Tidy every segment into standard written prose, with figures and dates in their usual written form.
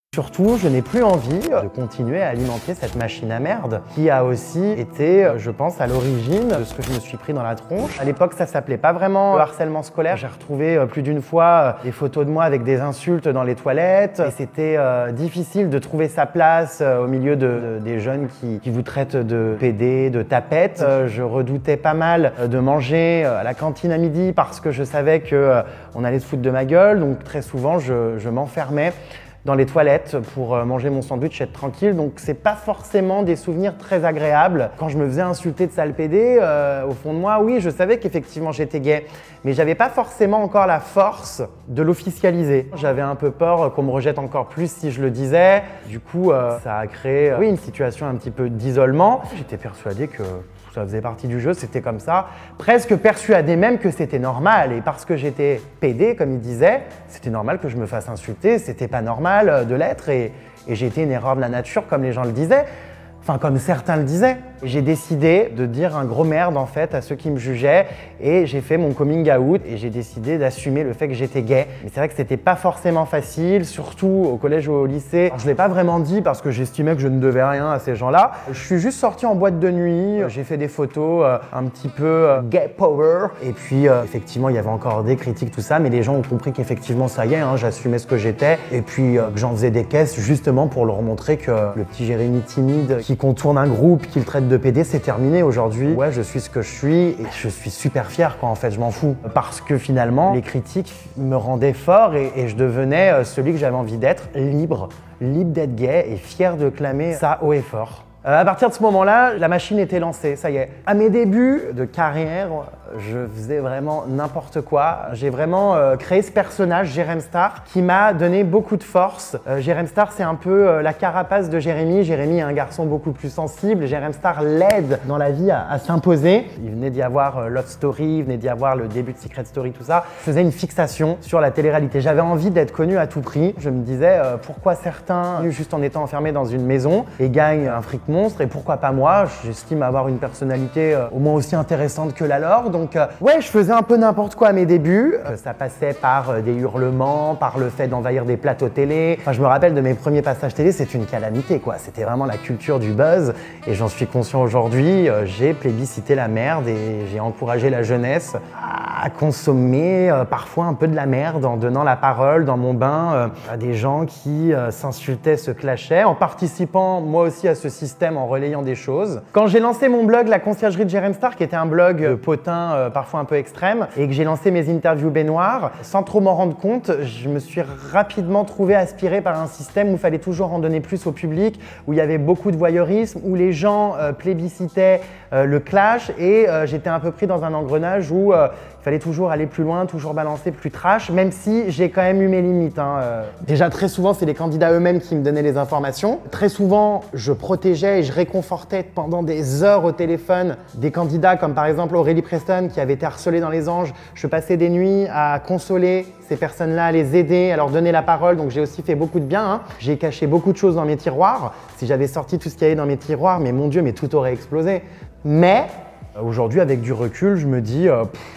Surtout, je n'ai plus envie de continuer à alimenter cette machine à merde qui a aussi été, je pense, à l'origine de ce que je me suis pris dans la tronche. À l'époque, ça s'appelait pas vraiment le harcèlement scolaire. J'ai retrouvé plus d'une fois des photos de moi avec des insultes dans les toilettes et c'était difficile de trouver sa place au milieu des jeunes qui vous traitent de pédés, de tapettes. Je redoutais pas mal de manger à la cantine à midi parce que je savais qu'on allait se foutre de ma gueule. Donc très souvent, je m'enfermais dans les toilettes pour manger mon sandwich et être tranquille. Donc c'est pas forcément des souvenirs très agréables. Quand je me faisais insulter de sale pédé, au fond de moi, oui, je savais qu'effectivement j'étais gay, mais j'avais pas forcément encore la force de l'officialiser. J'avais un peu peur qu'on me rejette encore plus si je le disais. Du coup, ça a créé une situation un petit peu d'isolement. J'étais persuadé que ça faisait partie du jeu, c'était comme ça. Presque persuadé même que c'était normal. Et parce que j'étais pédé, comme il disait, c'était normal que je me fasse insulter. C'était pas normal de l'être. Et j'ai été une erreur de la nature, comme les gens le disaient. Enfin, comme certains le disaient. J'ai décidé de dire un gros merde en fait à ceux qui me jugeaient et j'ai fait mon coming out et j'ai décidé d'assumer le fait que j'étais gay. Mais c'est vrai que c'était pas forcément facile, surtout au collège ou au lycée. Alors, je l'ai pas vraiment dit parce que j'estimais que je ne devais rien à ces gens-là. Je suis juste sorti en boîte de nuit, j'ai fait des photos un petit peu gay power et puis effectivement il y avait encore des critiques tout ça, mais les gens ont compris qu'effectivement ça y est, j'assumais ce que j'étais et puis que j'en faisais des caisses justement pour leur montrer que le petit Jérémy timide qui contourne un groupe, qui le traite de PD, c'est terminé aujourd'hui. Ouais, je suis ce que je suis et je suis super fier quoi en fait, je m'en fous. Parce que finalement, les critiques me rendaient fort et je devenais celui que j'avais envie d'être, libre d'être gay et fier de clamer ça haut et fort. À partir de ce moment-là, la machine était lancée, ça y est. À mes débuts de carrière, je faisais vraiment n'importe quoi. J'ai vraiment créé ce personnage, Jérém Star, qui m'a donné beaucoup de force. Jérém Star, c'est un peu la carapace de Jérémy. Jérémy est un garçon beaucoup plus sensible. Jérém Star l'aide dans la vie à s'imposer. Il venait d'y avoir Love Story, il venait d'y avoir le début de Secret Story, tout ça. Je faisais une fixation sur la télé-réalité. J'avais envie d'être connu à tout prix. Je me disais pourquoi certains, juste en étant enfermés dans une maison, et gagnent un fric monstre et pourquoi pas moi? J'estime avoir une personnalité au moins aussi intéressante que la leur. Donc ouais, je faisais un peu n'importe quoi à mes débuts. Ça passait par des hurlements, par le fait d'envahir des plateaux télé. Enfin, je me rappelle de mes premiers passages télé, c'est une calamité quoi. C'était vraiment la culture du buzz et j'en suis conscient aujourd'hui. J'ai plébiscité la merde et j'ai encouragé la jeunesse à consommer parfois un peu de la merde en donnant la parole dans mon bain à des gens qui s'insultaient, se clashaient, en participant moi aussi à ce système en relayant des choses. Quand j'ai lancé mon blog La Conciergerie de Jérém Star, qui était un blog potin parfois un peu extrême, et que j'ai lancé mes interviews baignoires, sans trop m'en rendre compte, je me suis rapidement trouvé aspiré par un système où il fallait toujours en donner plus au public, où il y avait beaucoup de voyeurisme, où les gens plébiscitaient le clash et j'étais un peu pris dans un engrenage où il fallait toujours aller plus loin, toujours balancer plus trash, même si j'ai quand même eu mes limites. Déjà très souvent, c'est les candidats eux-mêmes qui me donnaient les informations. Très souvent, je protégeais et je réconfortais pendant des heures au téléphone des candidats comme par exemple Aurélie Preston qui avait été harcelée dans Les Anges. Je passais des nuits à consoler ces personnes-là, à les aider, à leur donner la parole, donc j'ai aussi fait beaucoup de bien. J'ai caché beaucoup de choses dans mes tiroirs. Si j'avais sorti tout ce qu'il y avait dans mes tiroirs, mais mon Dieu, mais tout aurait explosé. Mais aujourd'hui, avec du recul, je me dis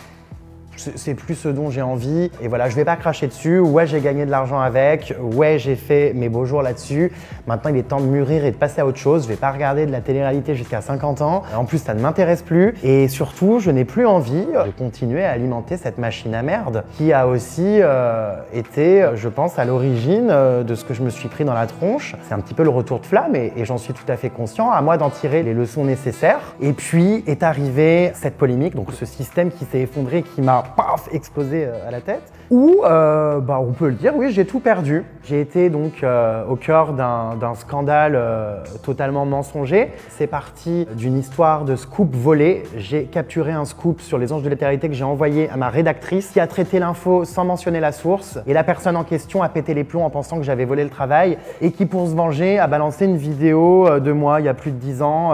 c'est plus ce dont j'ai envie et voilà, je vais pas cracher dessus. Ouais, j'ai gagné de l'argent avec, ouais, j'ai fait mes beaux jours là-dessus. Maintenant, il est temps de mûrir et de passer à autre chose. Je vais pas regarder de la télé-réalité jusqu'à 50 ans. En plus, ça ne m'intéresse plus et surtout, je n'ai plus envie de continuer à alimenter cette machine à merde qui a aussi été, je pense, à l'origine de ce que je me suis pris dans la tronche. C'est un petit peu le retour de flamme et j'en suis tout à fait conscient. À moi d'en tirer les leçons nécessaires. Et puis est arrivée cette polémique, donc ce système qui s'est effondré, qui m'a explosé à la tête, où on peut le dire, oui, j'ai tout perdu. J'ai été donc au cœur d'un scandale totalement mensonger. C'est parti d'une histoire de scoop volé. J'ai capturé un scoop sur les Anges de la télé-réalité que j'ai envoyé à ma rédactrice qui a traité l'info sans mentionner la source. Et la personne en question a pété les plombs en pensant que j'avais volé le travail et qui, pour se venger, a balancé une vidéo de moi il y a plus de 10 ans,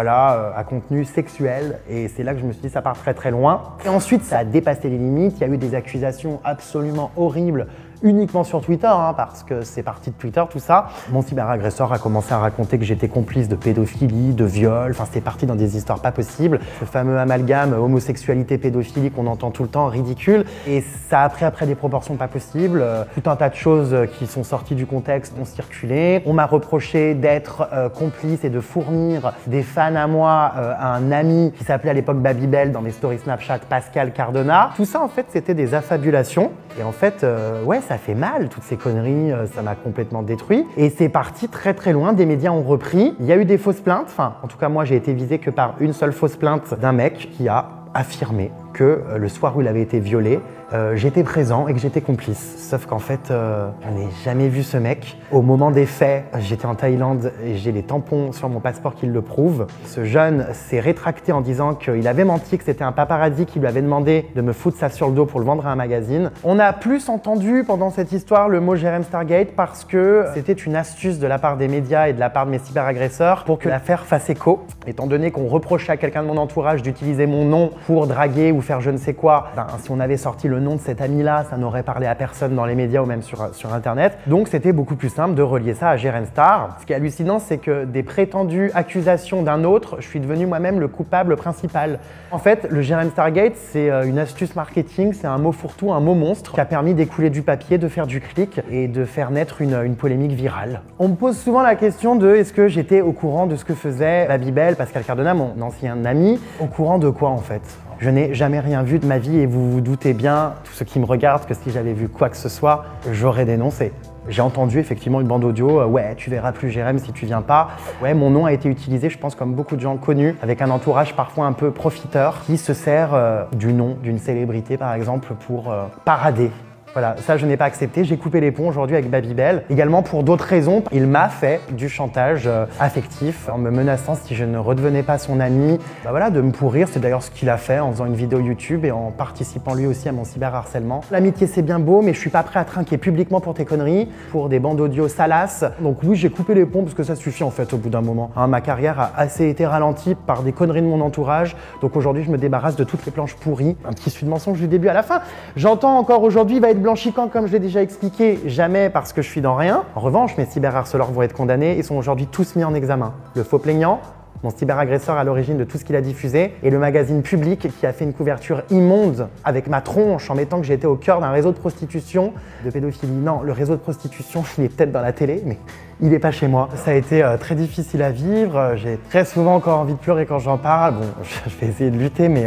à contenu sexuel. Et c'est là que je me suis dit, ça part très très loin. Et ensuite, ça a dépassé les limites. Il y a eu des accusations absolument horribles uniquement sur Twitter, hein, parce que c'est parti de Twitter tout ça. Mon cyberagresseur a commencé à raconter que j'étais complice de pédophilie, de viol, enfin c'était parti dans des histoires pas possibles. Ce fameux amalgame homosexualité, pédophilie qu'on entend tout le temps, ridicule. Et ça a pris après des proportions pas possibles. Tout un tas de choses qui sont sorties du contexte ont circulé. On m'a reproché d'être complice et de fournir des fans à moi, à un ami qui s'appelait à l'époque Babybel dans mes stories Snapchat, Pascal Cardona. Tout ça en fait c'était des affabulations. Et en fait, ouais, ça fait mal, toutes ces conneries, ça m'a complètement détruit. Et c'est parti très très loin, des médias ont repris. Il y a eu des fausses plaintes, enfin en tout cas moi j'ai été visé que par une seule fausse plainte d'un mec qui a affirmé que le soir où il avait été violé, j'étais présent et que j'étais complice. Sauf qu'en fait, je n'ai jamais vu ce mec. Au moment des faits, j'étais en Thaïlande et j'ai les tampons sur mon passeport qui le prouvent. Ce jeune s'est rétracté en disant qu'il avait menti, que c'était un paparazzi qui lui avait demandé de me foutre ça sur le dos pour le vendre à un magazine. On a plus entendu pendant cette histoire le mot Jérém Stargate parce que c'était une astuce de la part des médias et de la part de mes cyberagresseurs pour que l'affaire fasse écho. Étant donné qu'on reprochait à quelqu'un de mon entourage d'utiliser mon nom pour draguer ou faire je ne sais quoi, ben, si on avait sorti le nom de cet ami-là, ça n'aurait parlé à personne dans les médias ou même sur Internet. Donc c'était beaucoup plus simple de relier ça à Jérém Star. Ce qui est hallucinant, c'est que des prétendues accusations d'un autre, je suis devenu moi-même le coupable principal. En fait, le Jérém Stargate, c'est une astuce marketing, c'est un mot fourre-tout, un mot monstre qui a permis d'écouler du papier, de faire du clic et de faire naître une polémique virale. On me pose souvent la question de est-ce que j'étais au courant de ce que faisait Babybel, Pascal Cardona, mon ancien ami, au courant de quoi en fait ? Je n'ai jamais rien vu de ma vie et vous vous doutez bien, tous ceux qui me regardent, que si j'avais vu quoi que ce soit, j'aurais dénoncé. J'ai entendu effectivement une bande audio, ouais, tu verras plus Jérém si tu viens pas. Ouais, mon nom a été utilisé, je pense, comme beaucoup de gens connus, avec un entourage parfois un peu profiteur, qui se sert du nom d'une célébrité, par exemple, pour parader. Voilà, ça je n'ai pas accepté, j'ai coupé les ponts aujourd'hui avec Babybel. Également pour d'autres raisons, il m'a fait du chantage affectif en me menaçant si je ne redevenais pas son ami, bah voilà, de me pourrir. C'est d'ailleurs ce qu'il a fait en faisant une vidéo YouTube et en participant lui aussi à mon cyberharcèlement. L'amitié c'est bien beau, mais je suis pas prêt à trinquer publiquement pour tes conneries, pour des bandes audio salaces. Donc oui, j'ai coupé les ponts parce que ça suffit en fait au bout d'un moment. Hein, ma carrière a assez été ralentie par des conneries de mon entourage. Donc aujourd'hui, je me débarrasse de toutes les planches pourries. Un petit suite de mensonge du début à la fin. J'entends encore aujourd'hui, il va être blanchi quand, comme je l'ai déjà expliqué, jamais parce que je suis dans rien. En revanche, mes cyberharceleurs vont être condamnés et sont aujourd'hui tous mis en examen. Le faux plaignant, mon cyberagresseur à l'origine de tout ce qu'il a diffusé, et le magazine Public qui a fait une couverture immonde avec ma tronche en mettant que j'étais au cœur d'un réseau de prostitution, de pédophilie. Non, le réseau de prostitution, il est peut-être dans la télé, mais il n'est pas chez moi. Ça a été très difficile à vivre, j'ai très souvent encore envie de pleurer quand j'en parle. Bon, je vais essayer de lutter, mais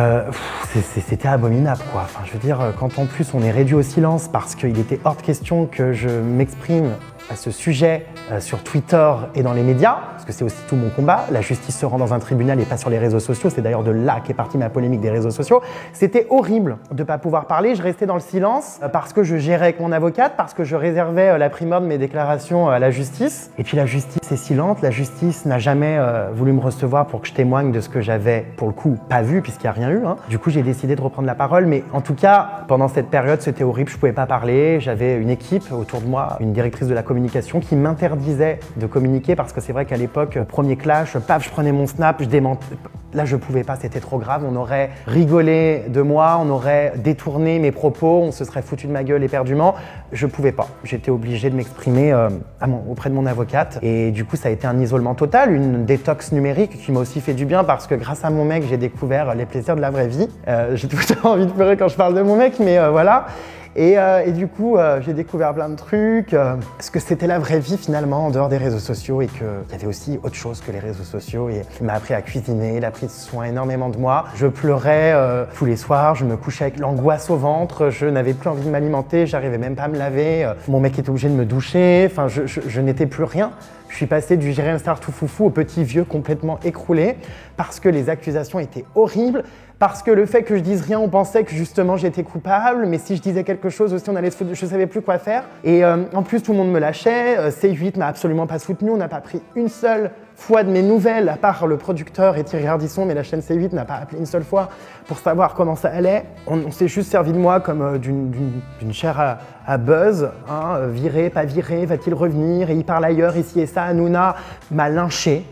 c'était abominable, quoi. Enfin, je veux dire, quand en plus on est réduit au silence parce qu'il était hors de question que je m'exprime à ce sujet sur Twitter et dans les médias, parce que c'est aussi tout mon combat. La justice se rend dans un tribunal et pas sur les réseaux sociaux. C'est d'ailleurs de là qu'est partie ma polémique des réseaux sociaux. C'était horrible de ne pas pouvoir parler. Je restais dans le silence parce que je gérais avec mon avocate, parce que je réservais la primeur de mes déclarations à la justice. Et puis la justice est silente. La justice n'a jamais voulu me recevoir pour que je témoigne de ce que j'avais, pour le coup, pas vu, puisqu'il n'y a rien eu. Hein. Du coup, j'ai décidé de reprendre la parole. Mais en tout cas, pendant cette période, c'était horrible. Je ne pouvais pas parler. J'avais une équipe autour de moi, une directrice de la communication qui m'interdisait de communiquer parce que c'est vrai qu'à l'époque, premier clash, paf, je prenais mon snap, je démentais. Là, je pouvais pas, c'était trop grave. On aurait rigolé de moi, on aurait détourné mes propos, on se serait foutu de ma gueule éperdument. Je pouvais pas. J'étais obligé de m'exprimer auprès de mon avocate. Et du coup, ça a été un isolement total, une détox numérique qui m'a aussi fait du bien parce que grâce à mon mec, j'ai découvert les plaisirs de la vraie vie. J'ai tout le temps envie de pleurer quand je parle de mon mec, mais voilà. Et du coup, j'ai découvert plein de trucs, parce que c'était la vraie vie finalement en dehors des réseaux sociaux et qu'il y avait aussi autre chose que les réseaux sociaux. Et il m'a appris à cuisiner, il a pris soin énormément de moi. Je pleurais tous les soirs, je me couchais avec l'angoisse au ventre, je n'avais plus envie de m'alimenter, j'arrivais même pas à me laver. Mon mec était obligé de me doucher, enfin je n'étais plus rien. Je suis passé du Jérém Star tout foufou au petit vieux complètement écroulé parce que les accusations étaient horribles, parce que le fait que je dise rien, on pensait que justement j'étais coupable, mais si je disais quelque chose aussi, on allait se foutre, je savais plus quoi faire. Et en plus, tout le monde me lâchait, C8 m'a absolument pas soutenu, on n'a pas pris une seule fois de mes nouvelles, à part le producteur et Thierry Ardisson, mais la chaîne C8 n'a pas appelé une seule fois pour savoir comment ça allait. On s'est juste servi de moi comme d'une chair à buzz, hein, viré, pas viré, va-t-il revenir, et il parle ailleurs, ici et ça. Hanouna m'a lynché.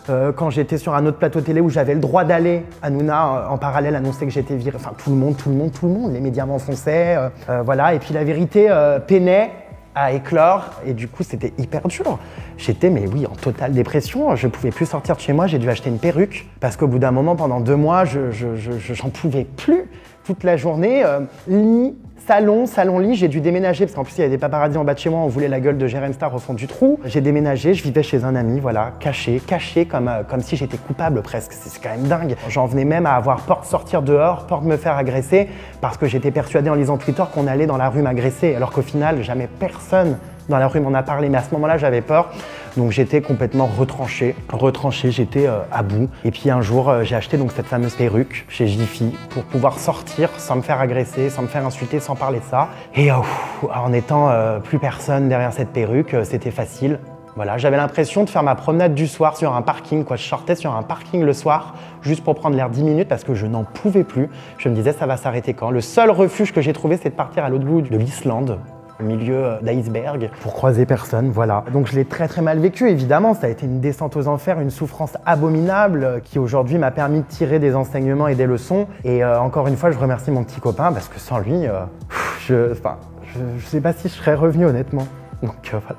Quand j'étais sur un autre plateau télé où j'avais le droit d'aller, Hanouna en parallèle annonçait que j'étais virée. Enfin, tout le monde, les médias m'enfonçaient. Voilà. Et puis la vérité peinait à éclore et du coup c'était hyper dur. J'étais mais oui en totale dépression, je pouvais plus sortir de chez moi, j'ai dû acheter une perruque parce qu'au bout d'un moment pendant 2 mois j'en pouvais plus. Toute la journée, lit, salon, lit, j'ai dû déménager parce qu'en plus il y avait des paparazzis en bas de chez moi, on voulait la gueule de Jérém Star au fond du trou. J'ai déménagé, je vivais chez un ami, voilà, caché comme si j'étais coupable presque, c'est quand même dingue. J'en venais même à avoir peur de sortir dehors, peur de me faire agresser parce que j'étais persuadé en lisant Twitter qu'on allait dans la rue m'agresser alors qu'au final jamais personne dans la rue m'en a parlé, mais à ce moment-là j'avais peur. Donc j'étais complètement retranché, j'étais à bout. Et puis un jour, j'ai acheté donc cette fameuse perruque chez Jiffy pour pouvoir sortir sans me faire agresser, sans me faire insulter, sans parler de ça. Et en étant plus personne derrière cette perruque, c'était facile. Voilà, j'avais l'impression de faire ma promenade du soir sur un parking, quoi. Je sortais sur un parking le soir juste pour prendre l'air 10 minutes parce que je n'en pouvais plus. Je me disais ça va s'arrêter quand. Le seul refuge que j'ai trouvé, c'est de partir à l'autre bout de l'Islande, au milieu d'iceberg, pour croiser personne, voilà. Donc je l'ai très mal vécu, évidemment, ça a été une descente aux enfers, une souffrance abominable qui aujourd'hui m'a permis de tirer des enseignements et des leçons. Et encore une fois, je remercie mon petit copain parce que sans lui, je sais pas si je serais revenu honnêtement. Donc voilà.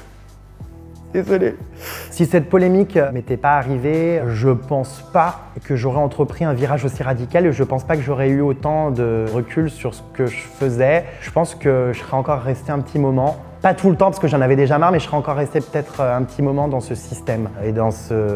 Désolé. Si cette polémique m'était pas arrivée, je pense pas que j'aurais entrepris un virage aussi radical et je pense pas que j'aurais eu autant de recul sur ce que je faisais. Je pense que je serais encore resté un petit moment. Pas tout le temps parce que j'en avais déjà marre, mais je serais encore resté peut-être un petit moment dans ce système et dans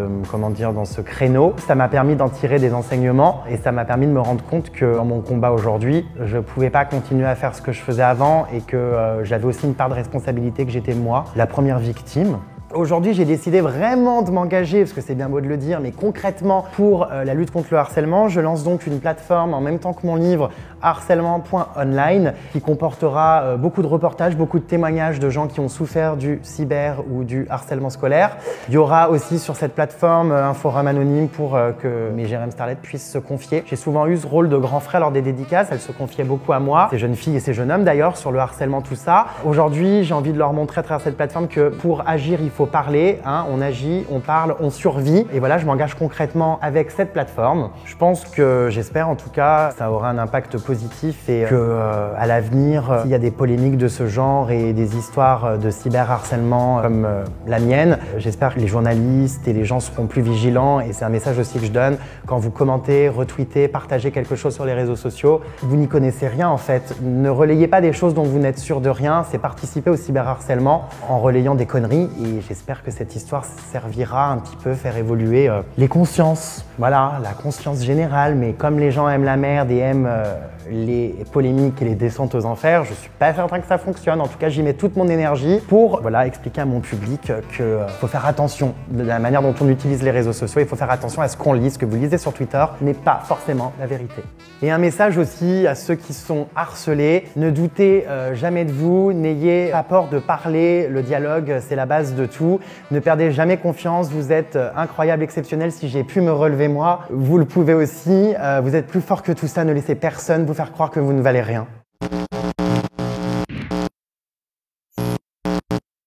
ce créneau. Ça m'a permis d'en tirer des enseignements et ça m'a permis de me rendre compte que dans mon combat aujourd'hui, je pouvais pas continuer à faire ce que je faisais avant et que j'avais aussi une part de responsabilité, que j'étais moi, la première victime. Aujourd'hui, j'ai décidé vraiment de m'engager, parce que c'est bien beau de le dire, mais concrètement pour la lutte contre le harcèlement. Je lance donc une plateforme en même temps que mon livre harcèlement.online qui comportera beaucoup de reportages, beaucoup de témoignages de gens qui ont souffert du cyber ou du harcèlement scolaire. Il y aura aussi sur cette plateforme un forum anonyme pour que mes Jérém Starlet puissent se confier. J'ai souvent eu ce rôle de grand frère lors des dédicaces, elles se confiaient beaucoup à moi, ces jeunes filles et ces jeunes hommes d'ailleurs, sur le harcèlement, tout ça. Aujourd'hui, j'ai envie de leur montrer à travers cette plateforme que pour agir, il faut parler, hein, on agit, on parle, on survit. Et voilà, je m'engage concrètement avec cette plateforme. Je pense que, j'espère en tout cas, ça aura un impact positif et que à l'avenir, s'il y a des polémiques de ce genre et des histoires de cyberharcèlement comme la mienne, j'espère que les journalistes et les gens seront plus vigilants et c'est un message aussi que je donne quand vous commentez, retweetez, partagez quelque chose sur les réseaux sociaux. Vous n'y connaissez rien en fait. Ne relayez pas des choses dont vous n'êtes sûr de rien, c'est participer au cyberharcèlement en relayant des conneries et j'espère que cette histoire servira un petit peu à faire évoluer les consciences. Voilà, la conscience générale, mais comme les gens aiment la merde et aiment les polémiques et les descentes aux enfers, je suis pas certain que ça fonctionne. En tout cas, j'y mets toute mon énergie pour expliquer à mon public qu'il faut faire attention de la manière dont on utilise les réseaux sociaux. Il faut faire attention à ce qu'on lit. Ce que vous lisez sur Twitter n'est pas forcément la vérité. Et un message aussi à ceux qui sont harcelés, ne doutez jamais de vous, n'ayez pas peur de parler, le dialogue c'est la base de tout. Ne perdez jamais confiance, vous êtes incroyable, exceptionnel. Si j'ai pu me relever moi, vous le pouvez aussi. Vous êtes plus fort que tout ça, ne laissez personne vous faire croire que vous ne valez rien.